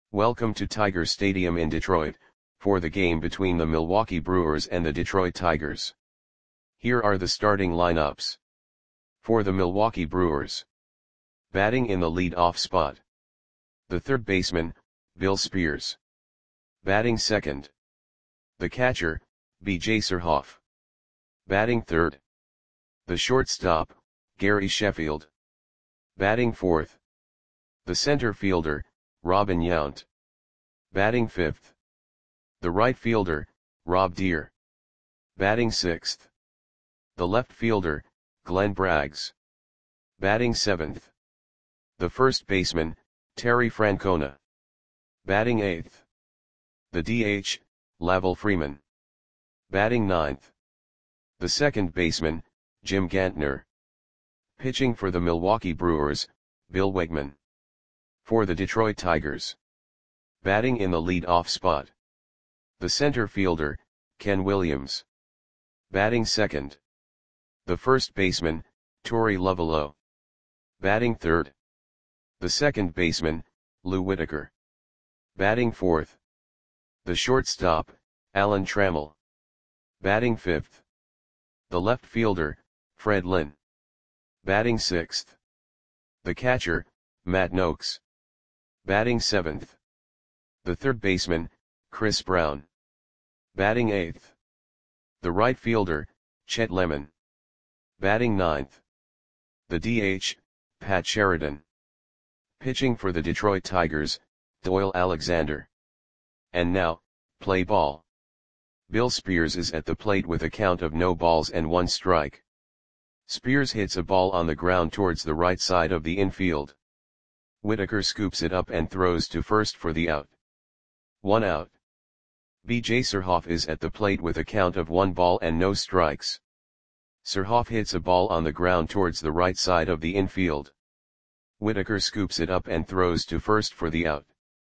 Welcome to Tiger Stadium in Detroit, for the game between the Milwaukee Brewers and the Detroit Tigers. Here are the starting lineups. For the Milwaukee Brewers. Batting in the lead-off spot. The third baseman, Bill Spears. Batting second. The catcher, B.J. Surhoff. Batting third. The shortstop, Gary Sheffield. Batting fourth. The center fielder, Robin Yount. Batting fifth. The right fielder, Rob Deer. Batting sixth. The left fielder, Glenn Braggs. Batting seventh. The first baseman, Terry Francona. Batting eighth. The DH, Lavelle Freeman. Batting ninth. The second baseman, Jim Gantner. Pitching for the Milwaukee Brewers, Bill Wegman. For the Detroit Tigers. Batting in the lead-off spot. The center fielder, Ken Williams. Batting second. The first baseman, Torey Lovullo. Batting third. The second baseman, Lou Whitaker. Batting fourth. The shortstop, Alan Trammell. Batting fifth. The left fielder, Fred Lynn. Batting sixth. The catcher, Matt Noakes. Batting seventh. The third baseman, Chris Brown. Batting eighth. The right fielder, Chet Lemon. Batting ninth. The DH, Pat Sheridan. Pitching for the Detroit Tigers, Doyle Alexander. And now, play ball. Bill Spears is at the plate with a count of no balls and one strike. Spears hits a ball on the ground towards the right side of the infield. Whitaker scoops it up and throws to first for the out. 1 out. B.J. Surhoff is at the plate with a count of 1 ball and no strikes. Surhoff hits a ball on the ground towards the right side of the infield. Whitaker scoops it up and throws to first for the out.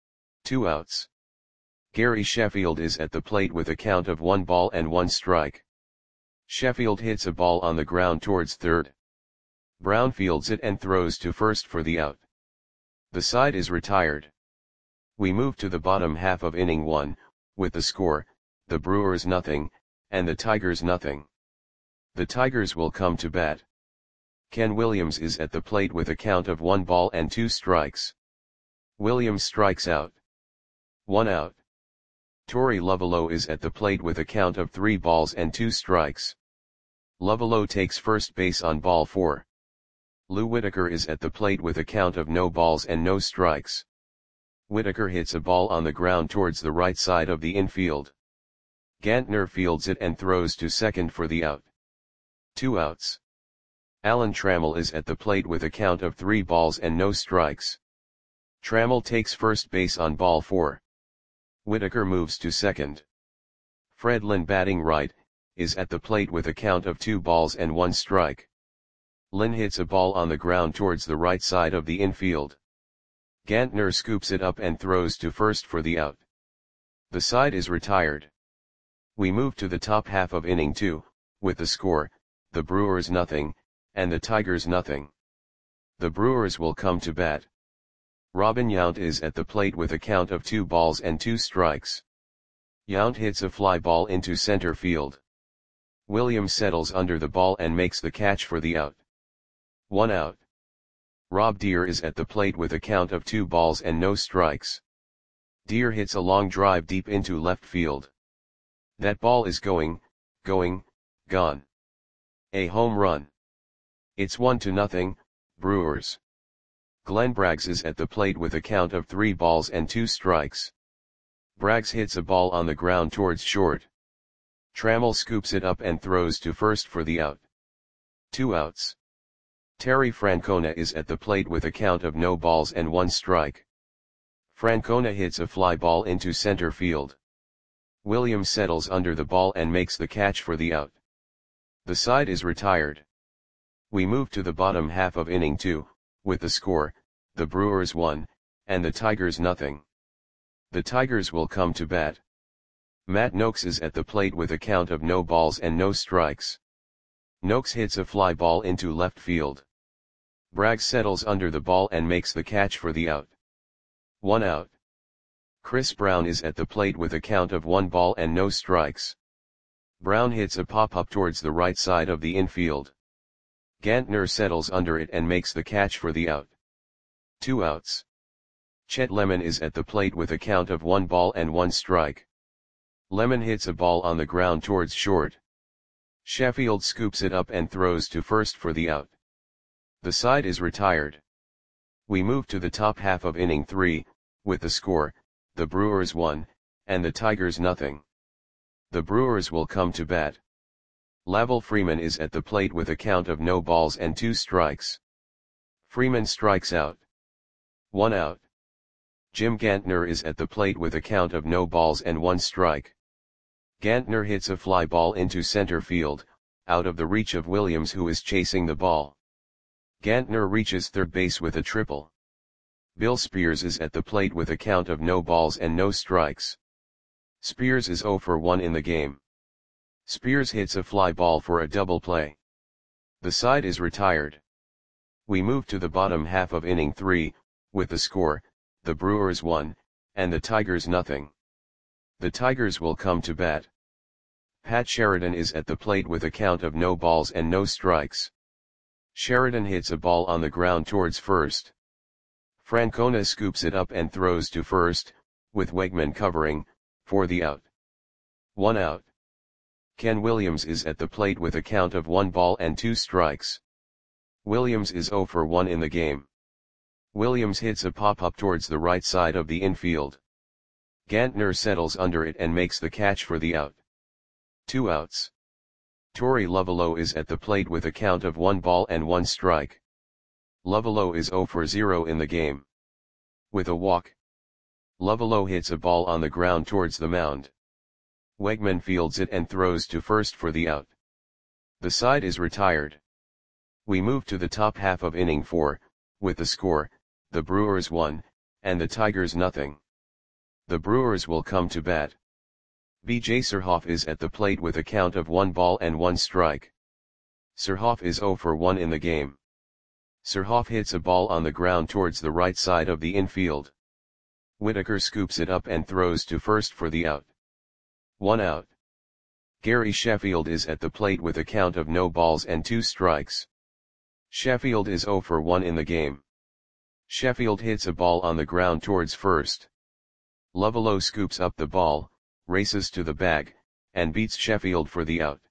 2 outs. Gary Sheffield is at the plate with a count of 1 ball and 1 strike. Sheffield hits a ball on the ground towards third. Brown fields it and throws to first for the out. The side is retired. We move to the bottom half of inning 1, with the score, the Brewers nothing, and the Tigers nothing. The Tigers will come to bat. Ken Williams is at the plate with a count of 1 ball and 2 strikes. Williams strikes out. 1 out. Torey Lovullo is at the plate with a count of 3 balls and 2 strikes. Lovullo takes first base on ball 4. Lou Whitaker is at the plate with a count of no balls and no strikes. Whitaker hits a ball on the ground towards the right side of the infield. Gantner fields it and throws to second for the out. 2 outs. Alan Trammell is at the plate with a count of 3 balls and no strikes. Trammell takes first base on ball 4. Whitaker moves to second. Fred Lynn, batting right, is at the plate with a count of 2 balls and 1 strike. Lynn hits a ball on the ground towards the right side of the infield. Gantner scoops it up and throws to first for the out. The side is retired. We move to the top half of inning 2, with the score, the Brewers nothing, and the Tigers nothing. The Brewers will come to bat. Robin Yount is at the plate with a count of 2 balls and 2 strikes. Yount hits a fly ball into center field. Williams settles under the ball and makes the catch for the out. 1 out. Rob Deer is at the plate with a count of 2 balls and no strikes. Deer hits a long drive deep into left field. That ball is gone. A home run. It's 1-0, Brewers. Glenn Braggs is at the plate with a count of 3 balls and 2 strikes. Braggs hits a ball on the ground towards short. Trammell scoops it up and throws to first for the out. 2 outs. Terry Francona is at the plate with a count of no balls and 1 strike. Francona hits a fly ball into center field. Williams settles under the ball and makes the catch for the out. The side is retired. We move to the bottom half of inning 2, with the score, the Brewers 1, and the Tigers nothing. The Tigers will come to bat. Matt Noakes is at the plate with a count of no balls and no strikes. Noakes hits a fly ball into left field. Braggs settles under the ball and makes the catch for the out. 1 out. Chris Brown is at the plate with a count of 1 ball and no strikes. Brown hits a pop-up towards the right side of the infield. Gantner settles under it and makes the catch for the out. 2 outs. Chet Lemon is at the plate with a count of 1 ball and 1 strike. Lemon hits a ball on the ground towards short. Sheffield scoops it up and throws to first for the out. The side is retired. We move to the top half of inning 3, with the score, the Brewers 1, and the Tigers nothing. The Brewers will come to bat. Lavelle Freeman is at the plate with a count of no balls and 2 strikes. Freeman strikes out. 1 out. Jim Gantner is at the plate with a count of no balls and 1 strike. Gantner hits a fly ball into center field, out of the reach of Williams, who is chasing the ball. Gantner reaches third base with a triple. Bill Spears is at the plate with a count of no balls and no strikes. Spears is 0 for 1 in the game. Spears hits a fly ball for a double play. The side is retired. We move to the bottom half of inning 3, with the score, the Brewers 1, and the Tigers nothing. The Tigers will come to bat. Pat Sheridan is at the plate with a count of no balls and no strikes. Sheridan hits a ball on the ground towards first. Francona scoops it up and throws to first, with Wegman covering, for the out. 1 out. Ken Williams is at the plate with a count of 1 ball and 2 strikes. Williams is 0 for 1 in the game. Williams hits a pop-up towards the right side of the infield. Gantner settles under it and makes the catch for the out. 2 outs. Torey Lovullo is at the plate with a count of 1 ball and 1 strike. Lovullo is 0 for 0 in the game. With a walk, Lovullo hits a ball on the ground towards the mound. Wegman fields it and throws to first for the out. The side is retired. We move to the top half of inning 4, with the score, the Brewers 1, and the Tigers nothing. The Brewers will come to bat. B.J. Surhoff is at the plate with a count of 1 ball and 1 strike. Surhoff is 0 for 1 in the game. Surhoff hits a ball on the ground towards the right side of the infield. Whitaker scoops it up and throws to first for the out. 1 out. Gary Sheffield is at the plate with a count of no balls and 2 strikes. Sheffield is 0 for 1 in the game. Sheffield hits a ball on the ground towards first. Lovullo scoops up the ball, races to the bag, and beats Sheffield for the out.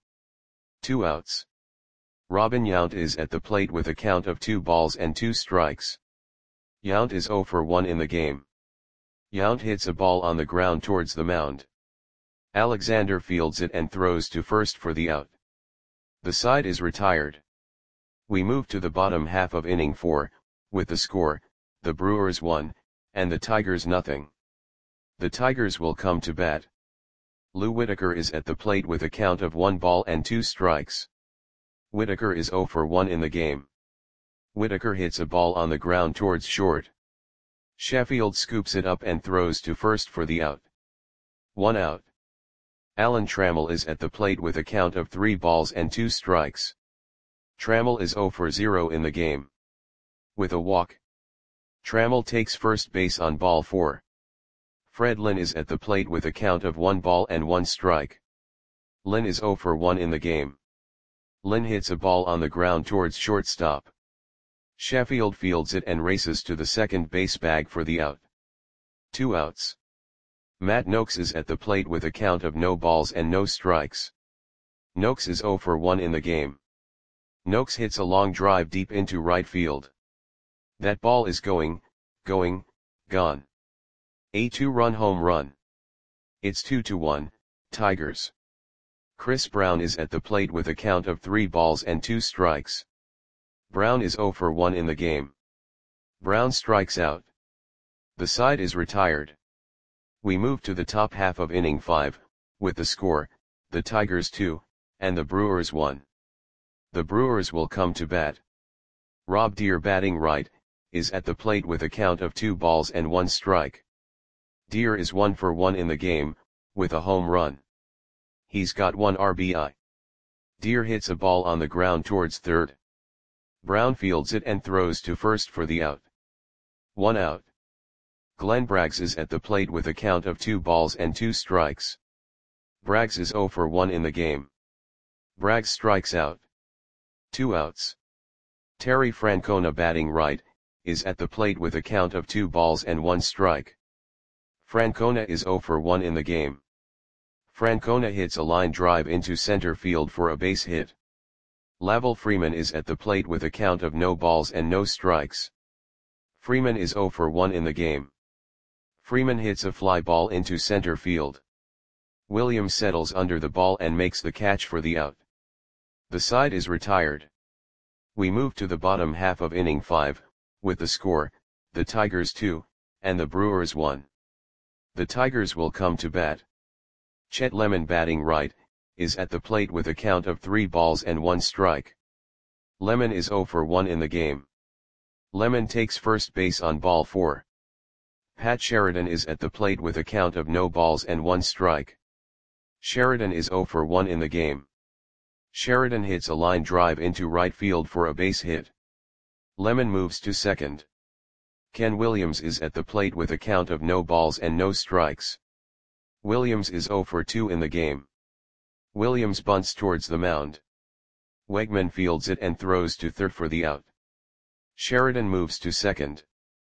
2 outs. Robin Yount is at the plate with a count of 2 balls and 2 strikes. Yount is 0 for 1 in the game. Yount hits a ball on the ground towards the mound. Alexander fields it and throws to first for the out. The side is retired. We move to the bottom half of inning 4, with the score, the Brewers 1, and the Tigers nothing. The Tigers will come to bat. Lou Whitaker is at the plate with a count of 1 ball and 2 strikes. Whitaker is 0 for 1 in the game. Whitaker hits a ball on the ground towards short. Sheffield scoops it up and throws to first for the out. 1 out. Alan Trammell is at the plate with a count of 3 balls and 2 strikes. Trammell is 0 for 0 in the game. With a walk, Trammell takes first base on ball 4. Fred Lynn is at the plate with a count of 1 ball and 1 strike. Lynn is 0 for 1 in the game. Lynn hits a ball on the ground towards shortstop. Sheffield fields it and races to the second base bag for the out. 2 outs. Matt Noakes is at the plate with a count of no balls and no strikes. Noakes is 0 for 1 in the game. Noakes hits a long drive deep into right field. That ball is gone. A 2-run home run. It's 2-1, Tigers. Chris Brown is at the plate with a count of 3 balls and 2 strikes. Brown is 0 for 1 in the game. Brown strikes out. The side is retired. We move to the top half of inning 5, with the score, the Tigers 2, and the Brewers 1. The Brewers will come to bat. Rob Deere, batting right, is at the plate with a count of 2 balls and 1 strike. Deere is 1 for 1 in the game, with a home run. He's got 1 RBI. Deere hits a ball on the ground towards third. Brown fields it and throws to first for the out. 1 out. Glenn Braggs is at the plate with a count of 2 balls and 2 strikes. Braggs is 0 for 1 in the game. Braggs strikes out. 2 outs. Terry Francona batting right, is at the plate with a count of 2 balls and 1 strike. Francona is 0 for 1 in the game. Francona hits a line drive into center field for a base hit. Lavel Freeman is at the plate with a count of no balls and no strikes. Freeman is 0 for 1 in the game. Freeman hits a fly ball into center field. Williams settles under the ball and makes the catch for the out. The side is retired. We move to the bottom half of inning 5, with the score, the Tigers 2, and the Brewers 1. The Tigers will come to bat. Chet Lemon batting right, is at the plate with a count of 3 balls and 1 strike. Lemon is 0 for 1 in the game. Lemon takes first base on ball 4. Pat Sheridan is at the plate with a count of no balls and 1 strike. Sheridan is 0 for 1 in the game. Sheridan hits a line drive into right field for a base hit. Lemon moves to second. Ken Williams is at the plate with a count of no balls and no strikes. Williams is 0 for 2 in the game. Williams bunts towards the mound. Wegman fields it and throws to third for the out. Sheridan moves to second.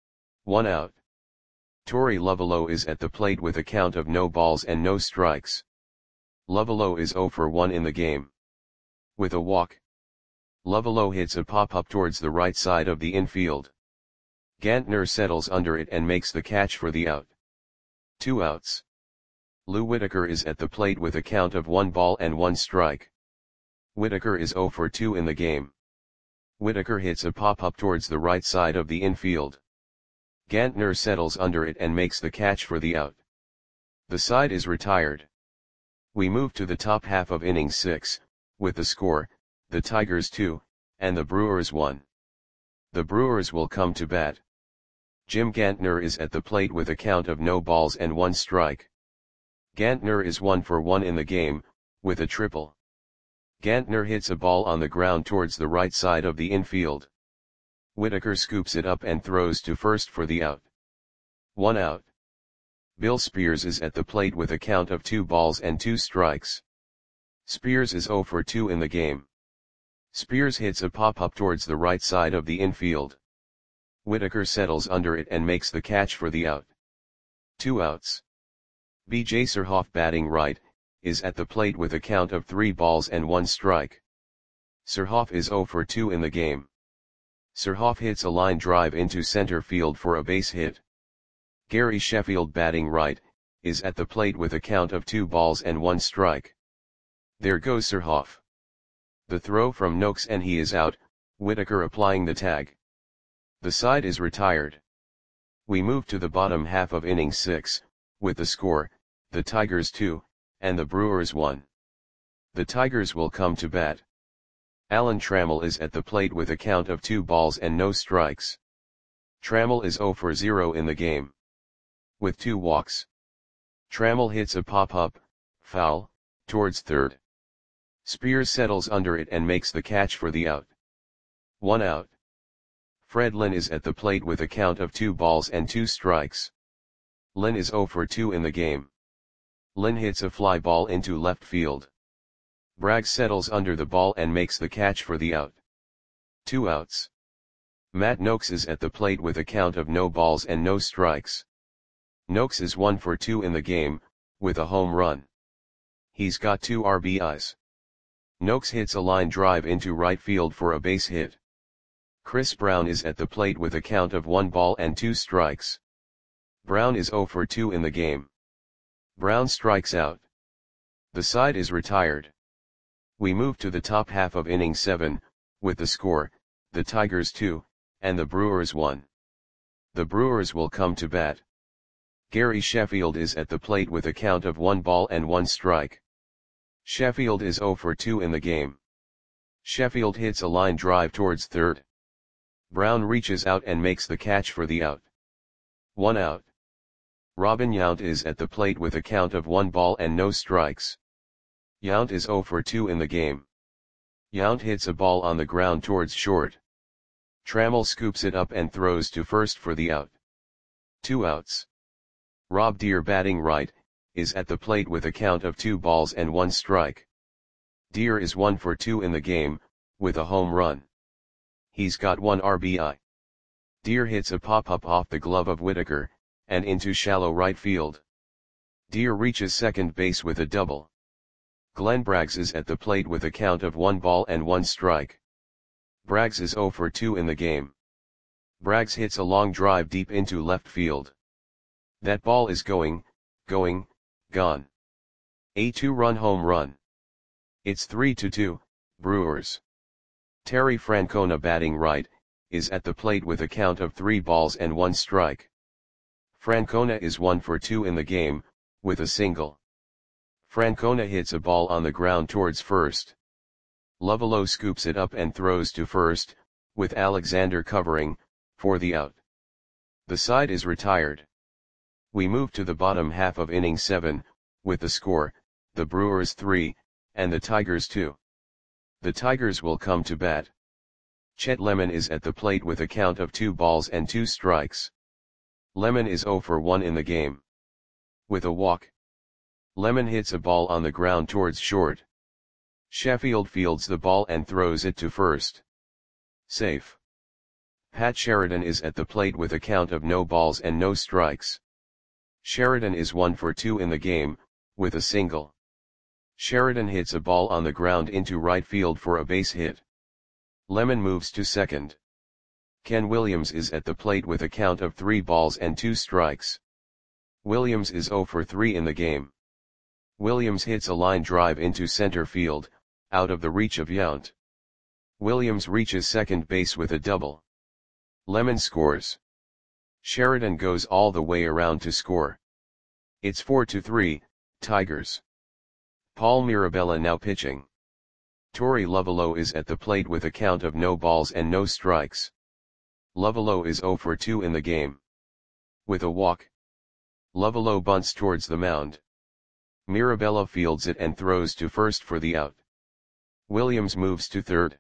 1 out. Torey Lovullo is at the plate with a count of no balls and no strikes. Lovullo is 0 for 1 in the game. With a walk, Lovullo hits a pop-up towards the right side of the infield. Gantner settles under it and makes the catch for the out. 2 outs. Lou Whitaker is at the plate with a count of 1 ball and 1 strike. Whitaker is 0 for 2 in the game. Whitaker hits a pop-up towards the right side of the infield. Gantner settles under it and makes the catch for the out. The side is retired. We move to the top half of inning 6, with the score, the Tigers 2, and the Brewers 1. The Brewers will come to bat. Jim Gantner is at the plate with a count of no balls and 1 strike. Gantner is 1 for 1 in the game, with a triple. Gantner hits a ball on the ground towards the right side of the infield. Whitaker scoops it up and throws to first for the out. 1 out. Bill Spears is at the plate with a count of 2 balls and 2 strikes. Spears is 0 for 2 in the game. Spears hits a pop-up towards the right side of the infield. Whitaker settles under it and makes the catch for the out. 2 outs. B.J. Surhoff batting right, is at the plate with a count of 3 balls and 1 strike. Surhoff is 0 for 2 in the game. Surhoff hits a line drive into center field for a base hit. Gary Sheffield batting right, is at the plate with a count of 2 balls and 1 strike. There goes Surhoff. The throw from Noakes and he is out, Whitaker applying the tag. The side is retired. We move to the bottom half of inning 6, with the score, the Tigers 2, and the Brewers 1. The Tigers will come to bat. Alan Trammell is at the plate with a count of 2 balls and no strikes. Trammell is 0 for 0 in the game. With 2 walks. Trammell hits a pop-up, foul, towards third. Spears settles under it and makes the catch for the out. 1 out. Fred Lynn is at the plate with a count of 2 balls and 2 strikes. Lynn is 0 for 2 in the game. Lynn hits a fly ball into left field. Braggs settles under the ball and makes the catch for the out. 2 outs. Matt Noakes is at the plate with a count of no balls and no strikes. Noakes is 1 for 2 in the game, with a home run. He's got 2 RBIs. Noakes hits a line drive into right field for a base hit. Chris Brown is at the plate with a count of 1 ball and 2 strikes. Brown is 0 for 2 in the game. Brown strikes out. The side is retired. We move to the top half of inning 7, with the score, the Tigers 2, and the Brewers 1. The Brewers will come to bat. Gary Sheffield is at the plate with a count of 1 ball and 1 strike. Sheffield is 0 for 2 in the game. Sheffield hits a line drive towards third. Brown reaches out and makes the catch for the out. 1 out. Robin Yount is at the plate with a count of 1 ball and no strikes. Yount is 0 for 2 in the game. Yount hits a ball on the ground towards short. Trammell scoops it up and throws to first for the out. 2 outs. Rob Deer batting right, is at the plate with a count of 2 balls and 1 strike. Deer is 1 for 2 in the game, with a home run. He's got 1 RBI. Deer hits a pop-up off the glove of Whitaker, and into shallow right field. Deer reaches second base with a double. Glenn Braggs is at the plate with a count of 1 ball and 1 strike. Braggs is 0 for 2 in the game. Braggs hits a long drive deep into left field. That ball is going, gone. A 2-run home run. It's 3-2, Brewers. Terry Francona batting right, is at the plate with a count of 3 balls and 1 strike. Francona is 1 for 2 in the game, with a single. Francona hits a ball on the ground towards first. Lovullo scoops it up and throws to first, with Alexander covering, for the out. The side is retired. We move to the bottom half of inning 7, with the score, the Brewers 3, and the Tigers 2. The Tigers will come to bat. Chet Lemon is at the plate with a count of 2 balls and 2 strikes. Lemon is 0 for 1 in the game. With a walk. Lemon hits a ball on the ground towards short. Sheffield fields the ball and throws it to first. Safe. Pat Sheridan is at the plate with a count of no balls and no strikes. Sheridan is 1 for 2 in the game, with a single. Sheridan hits a ball on the ground into right field for a base hit. Lemon moves to second. Ken Williams is at the plate with a count of 3 balls and 2 strikes. Williams is 0 for 3 in the game. Williams hits a line drive into center field, out of the reach of Yount. Williams reaches second base with a double. Lemon scores. Sheridan goes all the way around to score. It's 4-3, Tigers. Paul Mirabella now pitching. Torey Lovullo is at the plate with a count of no balls and no strikes. Lovullo is 0 for 2 in the game. With a walk. Lovullo bunts towards the mound. Mirabella fields it and throws to first for the out. Williams moves to third.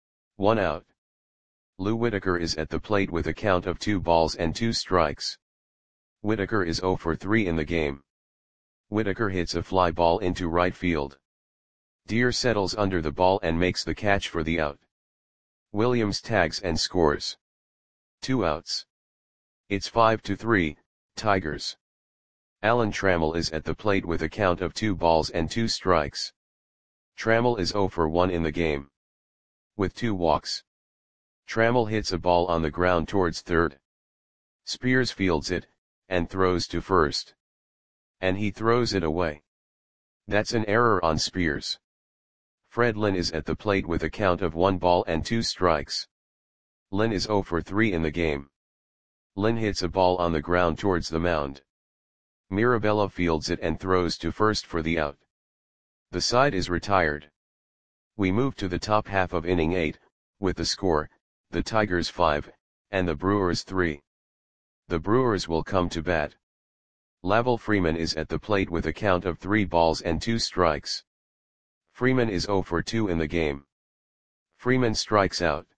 1 out. Lou Whitaker is at the plate with a count of 2 balls and 2 strikes. Whitaker is 0 for 3 in the game. Whitaker hits a fly ball into right field. Deer settles under the ball and makes the catch for the out. Williams tags and scores. 2 outs. It's 5-3, Tigers. Alan Trammell is at the plate with a count of 2 balls and 2 strikes. Trammell is 0 for 1 in the game. With 2 walks. Trammell hits a ball on the ground towards third. Spears fields it, and throws to first. And he throws it away. That's an error on Spears. Fred Lynn is at the plate with a count of 1 ball and 2 strikes. Lynn is 0 for 3 in the game. Lynn hits a ball on the ground towards the mound. Mirabella fields it and throws to first for the out. The side is retired. We move to the top half of inning 8, with the score, the Tigers 5, and the Brewers 3. The Brewers will come to bat. Lavelle Freeman is at the plate with a count of 3 balls and 2 strikes. Freeman is 0 for 2 in the game. Freeman strikes out.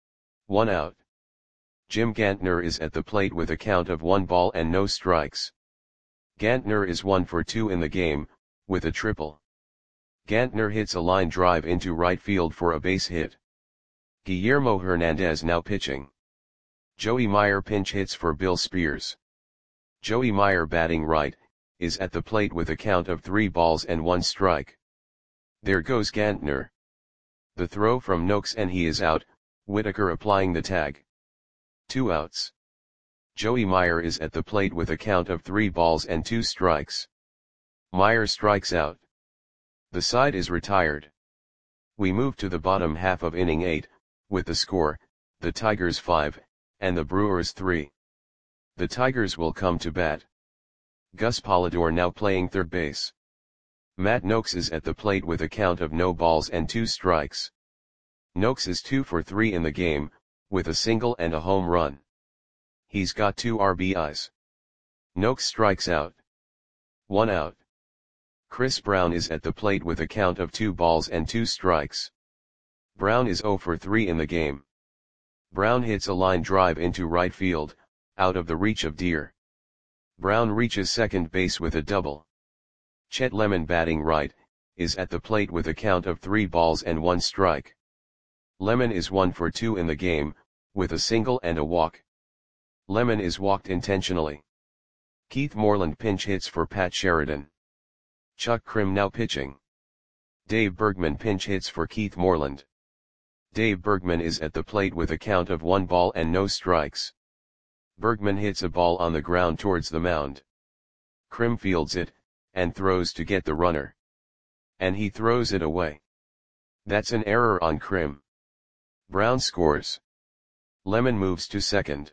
1 out. Jim Gantner is at the plate with a count of 1 ball and no strikes. Gantner is 1 for 2 in the game, with a triple. Gantner hits a line drive into right field for a base hit. Guillermo Hernandez now pitching. Joey Meyer pinch hits for Bill Spears. Joey Meyer batting right, is at the plate with a count of 3 balls and 1 strike. There goes Gantner. The throw from Noakes and he is out, Whitaker applying the tag. 2 outs. Joey Meyer is at the plate with a count of 3 balls and 2 strikes. Meyer strikes out. The side is retired. We move to the bottom half of inning 8, with the score, the Tigers 5, and the Brewers 3. The Tigers will come to bat. Gus Polidor now playing third base. Matt Noakes is at the plate with a count of no balls and 2 strikes. Noakes is 2 for 3 in the game, with a single and a home run. He's got 2 RBIs. Noakes strikes out. 1 out. Chris Brown is at the plate with a count of 2 balls and 2 strikes. Brown is 0 for 3 in the game. Brown hits a line drive into right field, out of the reach of Deer. Brown reaches second base with a double. Chet Lemon, batting right, is at the plate with a count of 3 balls and 1 strike. Lemon is 1 for 2 in the game, with a single and a walk. Lemon is walked intentionally. Keith Moreland pinch hits for Pat Sheridan. Chuck Krim now pitching. Dave Bergman pinch hits for Keith Moreland. Dave Bergman is at the plate with a count of 1 ball and no strikes. Bergman hits a ball on the ground towards the mound. Krim fields it, and throws to get the runner. And he throws it away. That's an error on Krim. Brown scores. Lemon moves to second.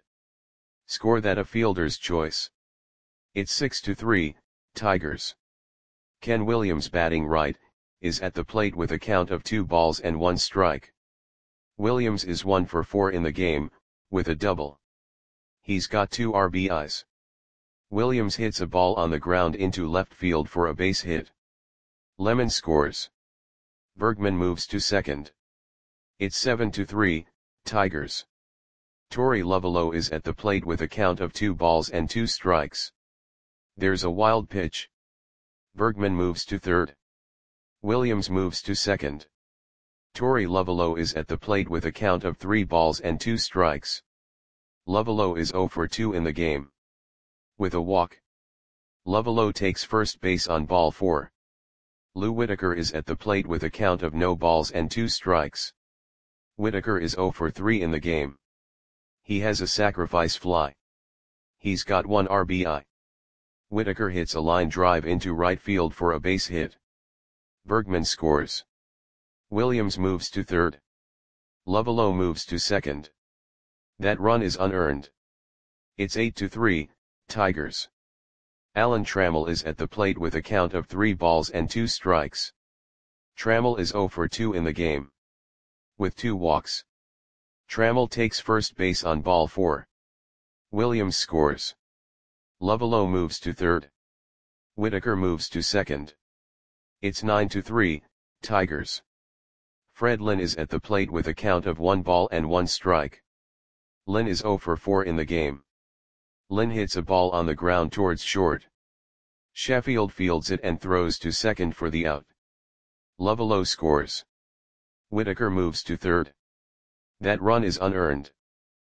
Score that a fielder's choice. It's 6-3, Tigers. Ken Williams, batting right, is at the plate with a count of 2 balls and 1 strike. Williams is 1 for 4 in the game, with a double. He's got 2 RBIs. Williams hits a ball on the ground into left field for a base hit. Lemon scores. Bergman moves to second. It's 7-3, Tigers. Torey Lovullo is at the plate with a count of 2 balls and 2 strikes. There's a wild pitch. Bergman moves to third. Williams moves to second. Torey Lovullo is at the plate with a count of 3 balls and 2 strikes. Lovullo is 0 for 2 in the game. With a walk. Lovullo takes first base on ball 4. Lou Whitaker is at the plate with a count of no balls and 2 strikes. Whitaker is 0 for 3 in the game. He has a sacrifice fly. He's got 1 RBI. Whitaker hits a line drive into right field for a base hit. Bergman scores. Williams moves to third. Lovullo moves to second. That run is unearned. It's 8-3, Tigers. Alan Trammell is at the plate with a count of 3 balls and 2 strikes. Trammell is 0 for 2 in the game. With 2 walks. Trammell takes first base on ball 4. Williams scores. Lovullo moves to third. Whitaker moves to second. It's 9-3, Tigers. Fred Lynn is at the plate with a count of 1 ball and 1 strike. Lynn is 0 for 4 in the game. Lynn hits a ball on the ground towards short. Sheffield fields it and throws to second for the out. Lovullo scores. Whitaker moves to third. That run is unearned.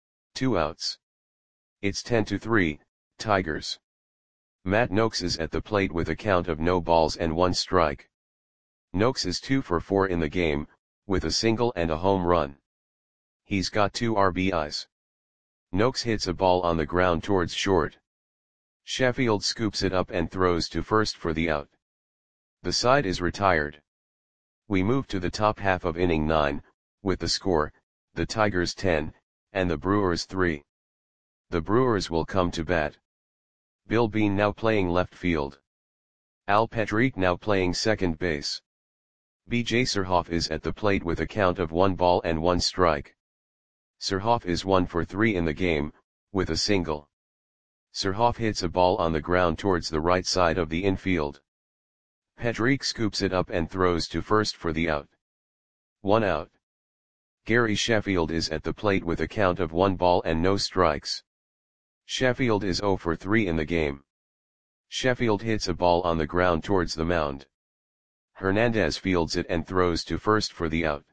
2 outs. It's 10-3, Tigers. Matt Noakes is at the plate with a count of no balls and 1 strike. Noakes is 2 for 4 in the game, with a single and a home run. He's got 2 RBIs. Noakes hits a ball on the ground towards short. Sheffield scoops it up and throws to first for the out. The side is retired. We move to the top half of inning 9, with the score, the Tigers 10, and the Brewers 3. The Brewers will come to bat. Bill Bean now playing left field. Al Petrique now playing second base. B.J. Surhoff is at the plate with a count of 1 ball and 1 strike. Surhoff is 1 for 3 in the game, with a single. Surhoff hits a ball on the ground towards the right side of the infield. Petrique scoops it up and throws to first for the out. 1 out. Gary Sheffield is at the plate with a count of 1 ball and no strikes. Sheffield is 0 for 3 in the game. Sheffield hits a ball on the ground towards the mound. Hernandez fields it and throws to first for the out.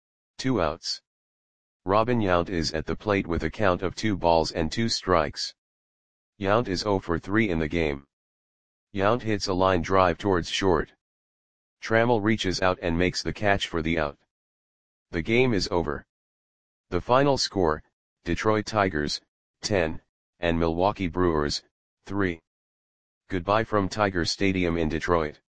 2 outs. Robin Yount is at the plate with a count of 2 balls and 2 strikes. Yount is 0 for 3 in the game. Yount hits a line drive towards short. Trammell reaches out and makes the catch for the out. The game is over. The final score, Detroit Tigers, 10, and Milwaukee Brewers, 3. Goodbye from Tiger Stadium in Detroit.